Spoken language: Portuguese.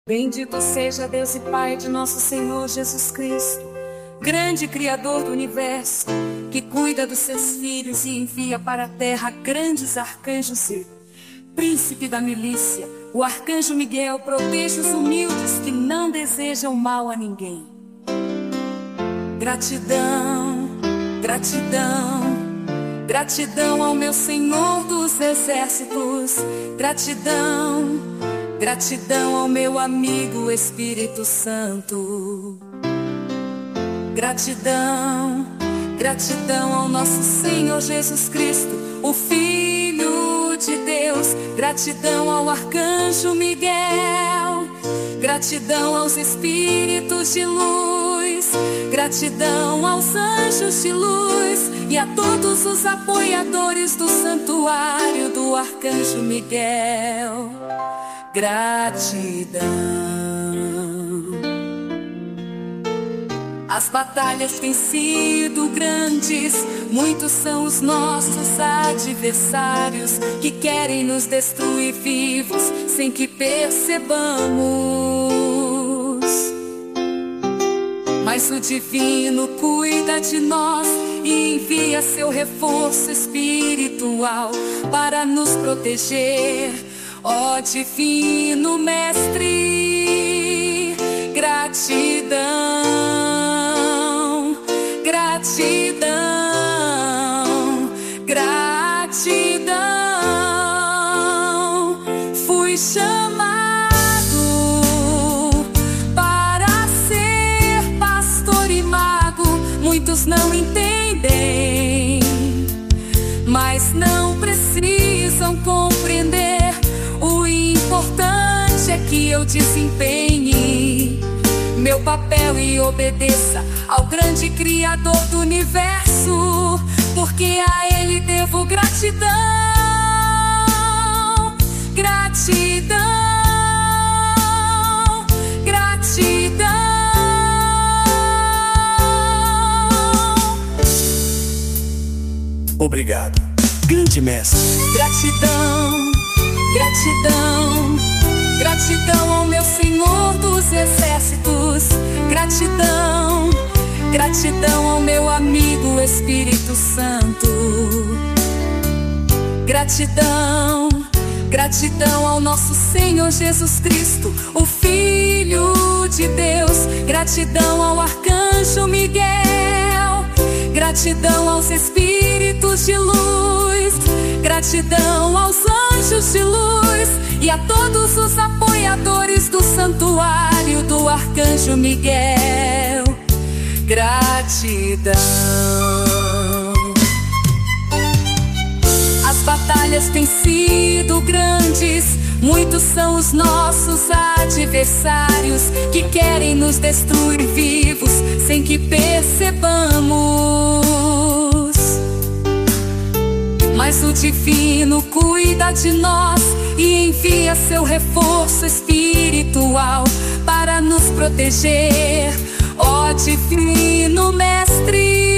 Bendito seja Deus e Pai de nosso Senhor Jesus Cristo, grande Criador do Universo, que cuida dos seus filhos e envia para a terra grandes arcanjos e príncipe da milícia. O arcanjo Miguel protege os humildes que não desejam mal a ninguém. Gratidão, gratidão, gratidão ao meu Senhor dos exércitos. Gratidão, gratidão ao meu amigo Espírito Santo. Gratidão, gratidão ao nosso Senhor Jesus Cristo, o Filho de Deus. Gratidão ao arcanjo Miguel. Gratidão aos espíritos de luz. Gratidão aos anjos de luz e a todos os apoiadores do santuário do arcanjo Miguel. Gratidão. As batalhas têm sido grandes, muitos são os nossos adversários que querem nos destruir vivos sem que percebamos. Mas o divino cuida de nós e envia seu reforço espiritual para nos proteger. Ó divino mestre, gratidão, gratidão, gratidão. Fui chamado para ser pastor e mago. Muitos não entendem, mas não precisam compreender. O importante é que eu desempenhe meu papel e obedeça ao grande Criador do Universo, porque a Ele devo gratidão, gratidão, gratidão. Obrigado, grande mestre. Gratidão, gratidão, gratidão ao meu Senhor dos exércitos. Gratidão, gratidão ao meu amigo Espírito Santo. Gratidão, gratidão ao nosso Senhor Jesus Cristo, o Filho de Deus. Gratidão ao arcanjo Miguel. Gratidão aos espíritos de luz. Gratidão aos anjos de luz e a todos os apoiadores do santuário do arcanjo Miguel. Gratidão. As batalhas têm sido grandes, muitos são os nossos adversários que querem nos destruir vivos sem que percebamos. Mas o divino cuida de nós e envia seu reforço espiritual para nos proteger. Ó divino mestre,